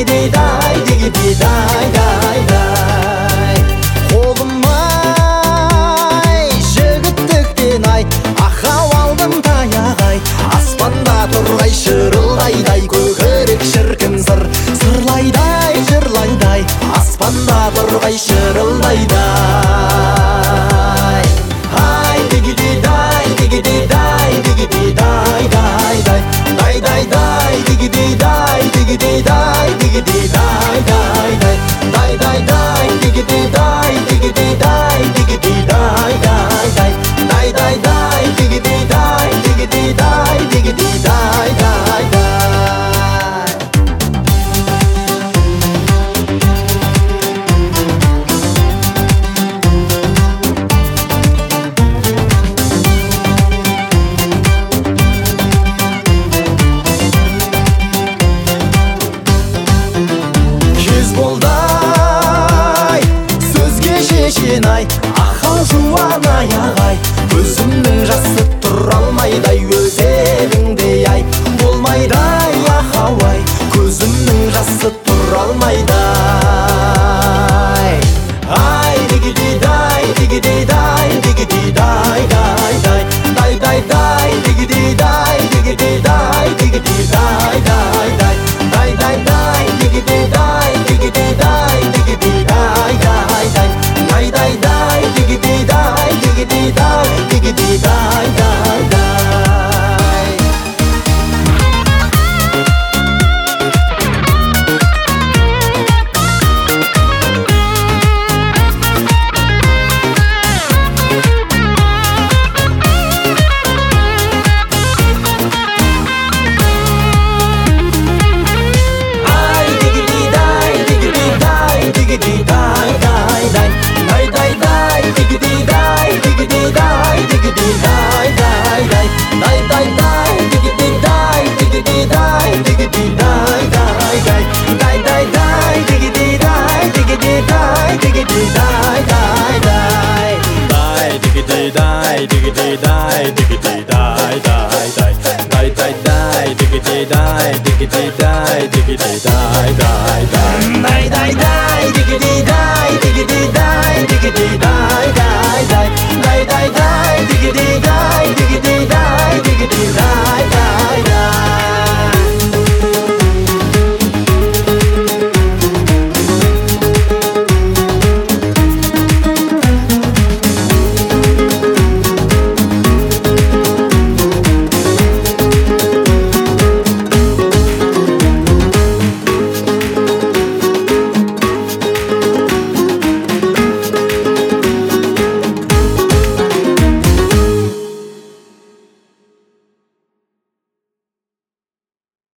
дигиди дай дай. Қолым-ай, жігіттіктен ай, ақау алдым таяғай. Аспанда тұрғай шырылдайдай, көкірек шіркін сыр сырлайдай, жырлайдай. Аспанда тұрғай шырылдайдай. Ай, дигиди дай дигиди дай дигиди дай дай дай. Дай дай дай дигиди дай дигиди дай дигиди дай дай дай. Дай дай дай дигиди дай дигиди дай дигиди дай дай дай. Дай дай дай дигиди дай дигиди дай дигиди дай дай дай. Ай, ақау жуан аяғай, көзімнің жасы тұра алмайдай, өзегіңдей ай болмайдай. Ақау-ай, көзімнің жасы тұра алмайдай. Ай, дигиди дай дигиди дай дигиди дай дай дай. Дай дай дай дигиди дай дигиди дай дигиди дай дай дай. Дай дай дай дигиди дай дигиди дай дигиди дай дай дай. Дай дай дай дигиди дай дигиди дай дигиди дай дай дай. Ай, дигиди дай дигиди дай дигиди дай дай дай. Дай дай дай дигиди дай дигиди дай дигиди дай дай дай. Дай дай дай дигиди дай дигиди дай дигиди дай дай дай. Дай дай дай дигиди дай дигиди дай дигиди дай дай дай. Дай дигиди дай дигиди дай дигиди дай дай дай. Дай дай дай дигиди дай дигиди дай дигиди дай дай дай. Дай дай дай дигиди дай дигиди